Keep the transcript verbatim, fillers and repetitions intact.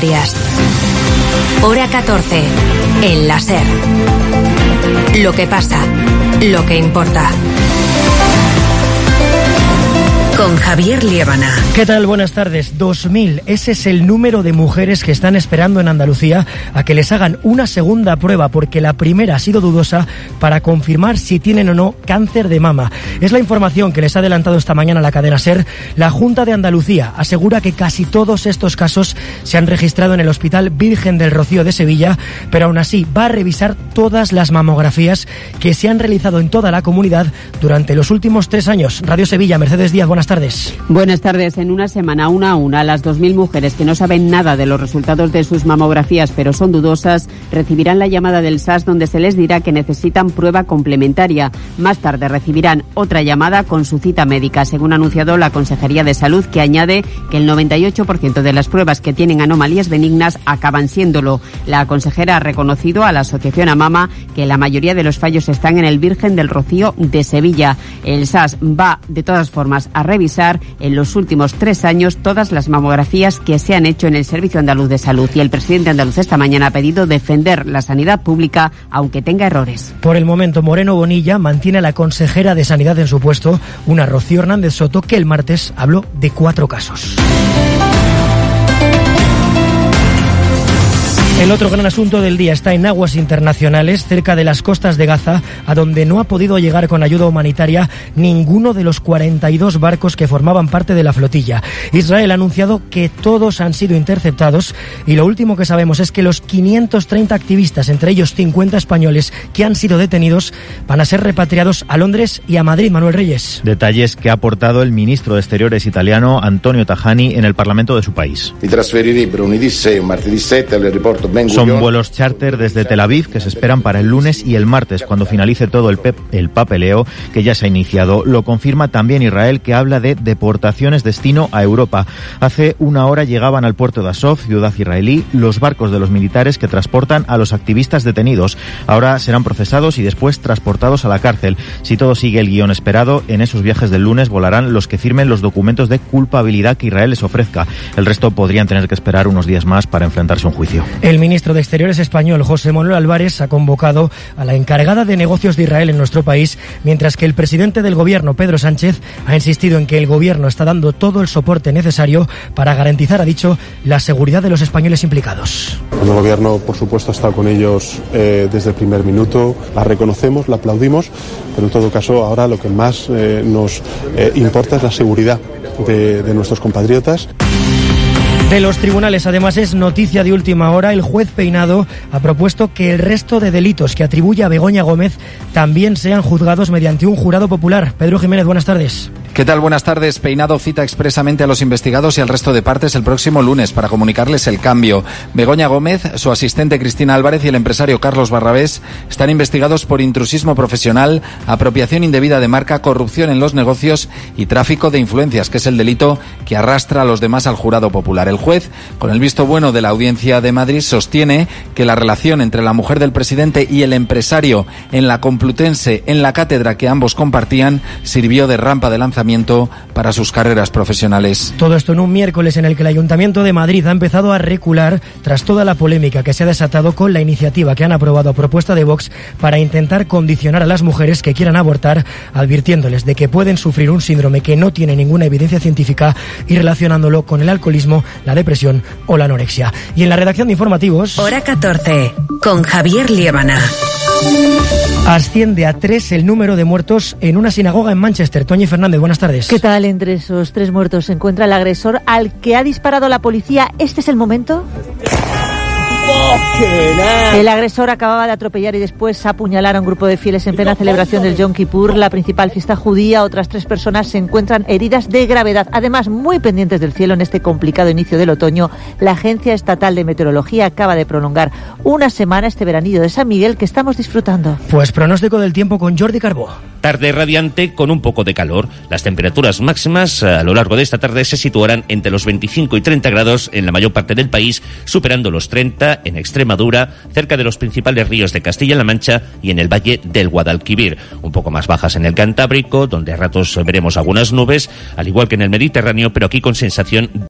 Canarias. Hora catorce, en la SER. Lo que pasa, lo que importa. Con Javier Liébana. ¿Qué tal? Buenas tardes. dos mil. Ese es el número de mujeres que están esperando en Andalucía a que les hagan una segunda prueba, porque la primera ha sido dudosa, para confirmar si tienen o no cáncer de mama. Es la información que les ha adelantado esta mañana la cadena SER. La Junta de Andalucía asegura que casi todos estos casos se han registrado en el Hospital Virgen del Rocío de Sevilla, pero aún así va a revisar todas las mamografías que se han realizado en toda la comunidad durante los últimos tres años. Radio Sevilla, Mercedes Díaz, buenas tardes. Buenas tardes. En una semana, una a una, las dos mil mujeres que no saben nada de los resultados de sus mamografías, pero son dudosas, recibirán la llamada del S A S donde se les dirá que necesitan prueba complementaria. Más tarde recibirán otra llamada con su cita médica, según ha anunciado la Consejería de Salud, que añade que el noventa y ocho por ciento de las pruebas que tienen anomalías benignas acaban siéndolo. La consejera ha reconocido a la Asociación AMAMA que la mayoría de los fallos están en el Virgen del Rocío de Sevilla. El S A S va, de todas formas, a revisar en los últimos tres años todas las mamografías que se han hecho en el Servicio Andaluz de Salud, y el presidente andaluz esta mañana ha pedido defender la sanidad pública aunque tenga errores. Por el momento, Moreno Bonilla mantiene a la consejera de Sanidad en su puesto, una Rocío Hernández Soto, que el martes habló de cuatro casos. El otro gran asunto del día está en aguas internacionales, cerca de las costas de Gaza, a donde no ha podido llegar con ayuda humanitaria ninguno de los cuarenta y dos barcos que formaban parte de la flotilla. Israel ha anunciado que todos han sido interceptados, y lo último que sabemos es que los quinientos treinta activistas, entre ellos cincuenta españoles, que han sido detenidos, van a ser repatriados a Londres y a Madrid. Manuel Reyes. Detalles que ha aportado el ministro de Exteriores italiano, Antonio Tajani, en el Parlamento de su país. I trasferirebbero lunedì sei o martedì sette all'aeroporto. Son vuelos charter desde Tel Aviv que se esperan para el lunes y el martes, cuando finalice todo el, pep, el papeleo que ya se ha iniciado. Lo confirma también Israel, que habla de deportaciones destino a Europa. Hace una hora llegaban al puerto de Azov, ciudad israelí, los barcos de los militares que transportan a los activistas detenidos. Ahora serán procesados y después transportados a la cárcel. Si todo sigue el guión esperado, en esos viajes del lunes volarán los que firmen los documentos de culpabilidad que Israel les ofrezca. El resto podrían tener que esperar unos días más para enfrentarse a un juicio. El ministro de Exteriores español, José Manuel Álvarez, ha convocado a la encargada de negocios de Israel en nuestro país, mientras que el presidente del gobierno, Pedro Sánchez, ha insistido en que el gobierno está dando todo el soporte necesario para garantizar, ha dicho, la seguridad de los españoles implicados. El gobierno, por supuesto, ha estado con ellos eh, desde el primer minuto. La reconocemos, la aplaudimos, pero en todo caso ahora lo que más eh, nos eh, importa es la seguridad de, de nuestros compatriotas. De los tribunales, además, es noticia de última hora. El juez Peinado ha propuesto que el resto de delitos que atribuye a Begoña Gómez también sean juzgados mediante un jurado popular. Pedro Jiménez, buenas tardes. ¿Qué tal? Buenas tardes. Peinado cita expresamente a los investigados y al resto de partes el próximo lunes para comunicarles el cambio. Begoña Gómez, su asistente Cristina Álvarez y el empresario Carlos Barrabés están investigados por intrusismo profesional, apropiación indebida de marca, corrupción en los negocios y tráfico de influencias, que es el delito que arrastra a los demás al jurado popular. El juez, con el visto bueno de la Audiencia de Madrid, sostiene que la relación entre la mujer del presidente y el empresario en la Complutense, en la cátedra que ambos compartían, sirvió de rampa de lanzamiento para sus carreras profesionales. Todo esto en un miércoles en el que el Ayuntamiento de Madrid ha empezado a recular tras toda la polémica que se ha desatado con la iniciativa que han aprobado a propuesta de Vox para intentar condicionar a las mujeres que quieran abortar, advirtiéndoles de que pueden sufrir un síndrome que no tiene ninguna evidencia científica y relacionándolo con el alcoholismo, la depresión o la anorexia. Y en la redacción de informativos... Hora catorce, con Javier Liébana. Asciende a tres el número de muertos en una sinagoga en Manchester. Toñi Fernández, buenas tardes. ¿Qué tal? Entre esos tres muertos se encuentra el agresor al que ha disparado la policía. ¿Este es el momento? El agresor acababa de atropellar y después apuñalar a un grupo de fieles en plena celebración del Yom Kippur, la principal fiesta judía. Otras tres personas se encuentran heridas de gravedad. Además, muy pendientes del cielo en este complicado inicio del otoño, la Agencia Estatal de Meteorología acaba de prolongar una semana este veranillo de San Miguel que estamos disfrutando. Pues pronóstico del tiempo con Jordi Carbó. Tarde radiante con un poco de calor. Las temperaturas máximas a lo largo de esta tarde se situarán entre los veinticinco y treinta grados en la mayor parte del país, superando los treinta en Extremadura, cerca de los principales ríos de Castilla-La Mancha y en el valle del Guadalquivir. Un poco más bajas en el Cantábrico, donde a ratos veremos algunas nubes, al igual que en el Mediterráneo, pero aquí con sensación